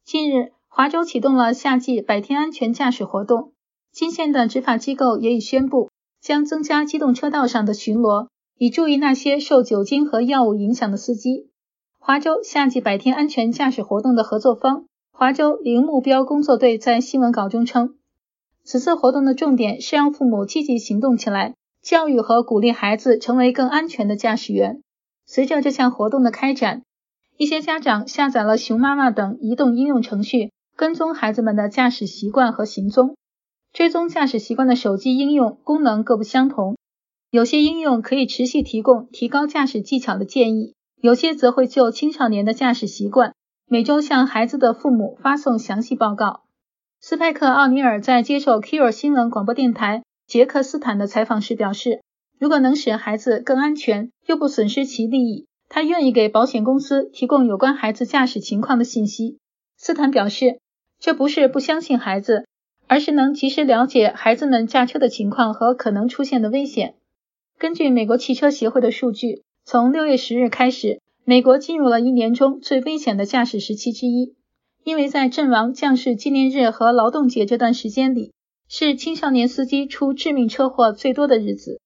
近日，华州启动了夏季白天安全驾驶活动，金县的执法机构也已宣布将增加机动车道上的巡逻，以注意那些受酒精和药物影响的司机。华州夏季白天安全驾驶活动的合作方华州零目标工作队在新闻稿中称，此次活动的重点是让父母积极行动起来，教育和鼓励孩子成为更安全的驾驶员。随着这项活动的开展，一些家长下载了熊妈妈等移动应用程序，跟踪孩子们的驾驶习惯和行踪。追踪驾驶习惯的手机应用功能各不相同，有些应用可以持续提供提高驾驶技巧的建议，有些则会就青少年的驾驶习惯每周向孩子的父母发送详细报告。斯派克·奥尼尔在接受 Kiro 新闻广播电台杰克斯坦的采访时表示，如果能使孩子更安全又不损失其利益，他愿意给保险公司提供有关孩子驾驶情况的信息。斯坦表示，这不是不相信孩子，而是能及时了解孩子们驾车的情况和可能出现的危险。根据美国汽车协会的数据，从6月10日开始，美国进入了一年中最危险的驾驶时期之一，因为在阵亡将士纪念日和劳动节这段时间里，是青少年司机出致命车祸最多的日子。